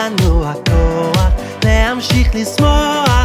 לנו הכוח להמשיך לשמוח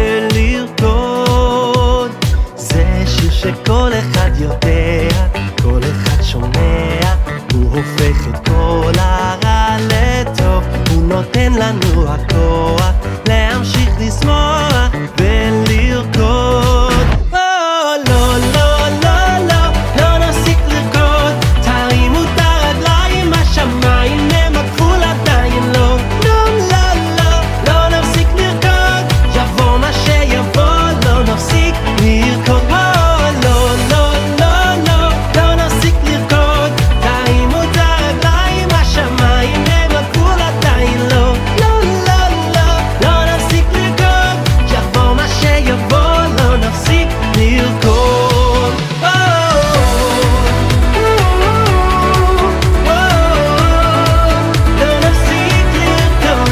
ולרקוד. זה שיר שכל אחד יודע, כל אחד שומע, הוא הופך את כל הרע לטוב, הוא נותן לנו הכוח להמשיך לשמוח ולרקוד. לא, לא, לא, לא, לא נפסיק לרקוד, תרימו את הרגליים, השמיים הם הגבול עדיין לא. לא, לא, לא, לא נפסיק לרקוד, יבוא מה שיבוא, לא נפסיק לרקוד. לא, לא, לא, לא, לא נפסיק לרקוד, תרימו את הרגליים, השמיים הם הגבול עדיין לא. לא, לא, לא, לא נפסיק לרקוד, יבוא מה שיבוא, לא נפסיק לרקוד. לא נפסיק לרקוד.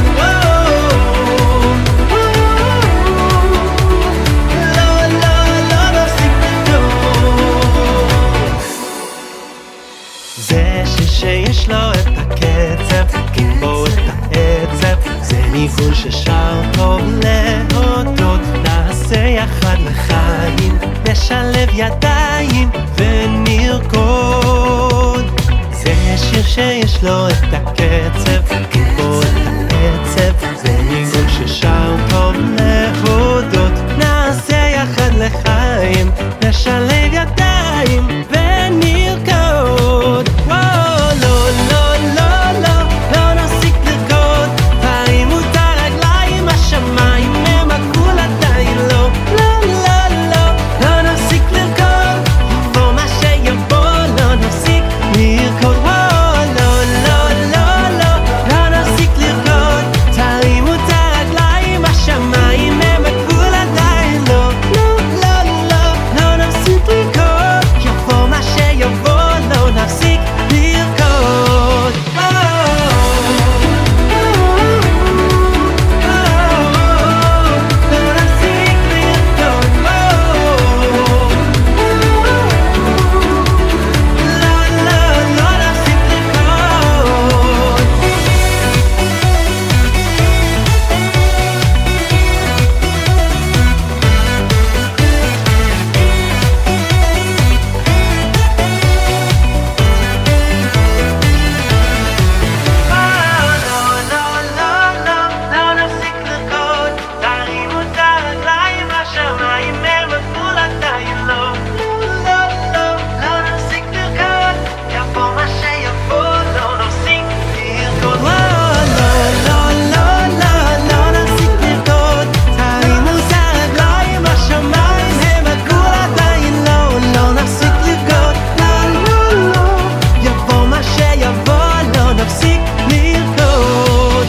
לא, לא, לא נפסיק לרקוד. זה שיש לו את הקצב, קים בו את העצב, זה ניגון ששר טוב להודות. נעשה יחד לחיים, נשלב ידיים ונרקוד. זה שיר שיש לו את הקצב, קים בו את העצב, זה ניגון ששר טוב להודות. נעשה יחד לחיים, נשלב ידיים ונרקוד. לא, לא, לא, לא, לא נפסיק לרקוד, תרימו את הרגליים, השמיים הם הגבול עדיין לא. לא, לא, לא, לא נפסיק לרקוד, יבוא מה שיבוא, לא נפסיק לרקוד. לא, לא, לא, לא, לא נפסיק לרקוד, תרימו את הרגליים, השמיים הם הגבול עדיין לא. לא, לא, לא, לא נפסיק לרקוד, יבוא מה שיבוא, לא נפסיק לרקוד. לא נפסיק לרקוד. לא, לא, לא נפסיק לרקוד. לא נפסיק לרקוד, תרימו את הרגליים, השמיים הם הגבול עדיין לא. לא, לא, לא נפסיק לרקוד, יבוא מה שיבוא, לא נפסיק לרקוד. לא, לא, לא, לא, לא נפסיק לרקוד, תרימו את הרגליים, השמיים הם הגבול עדיין לא. לא נפסיק לרקוד. לא, לא, לא, יבוא מה שיבוא, לא נפסיק לרקוד.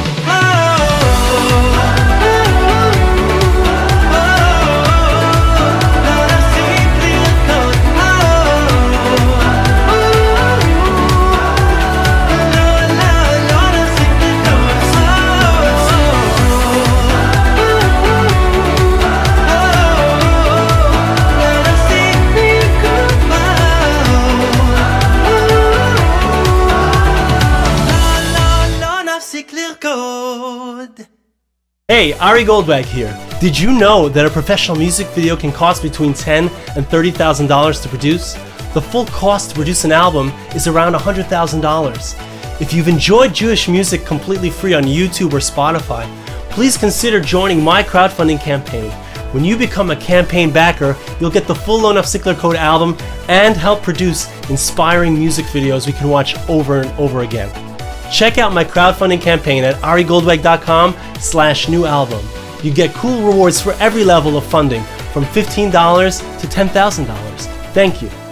Hey, Ari Goldwag here. Did you know that a professional music video can cost between $10,000 and $30,000 to produce? The full cost to produce an album is around $100,000. If you've enjoyed Jewish music completely free on YouTube or Spotify, please consider joining my crowdfunding campaign. When you become a campaign backer, you'll get the full Lo Nafsik Lirkod album and help produce inspiring music videos we can watch over and over again. Check out my crowdfunding campaign at arigoldwag.com/new-album. You get cool rewards for every level of funding, from $15 to $10,000. Thank you.